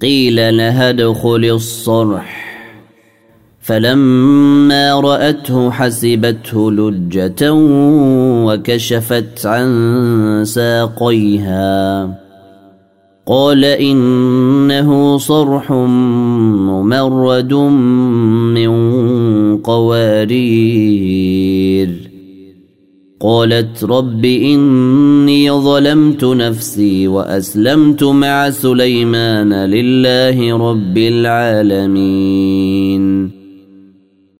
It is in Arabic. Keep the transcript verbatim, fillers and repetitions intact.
قيل لها ادخل الصرح فلما رأته حسبته لجة وكشفت عن ساقيها قال إنه صرح ممرد من قوارير قالت رب إني ظلمت نفسي وأسلمت مع سليمان لله رب العالمين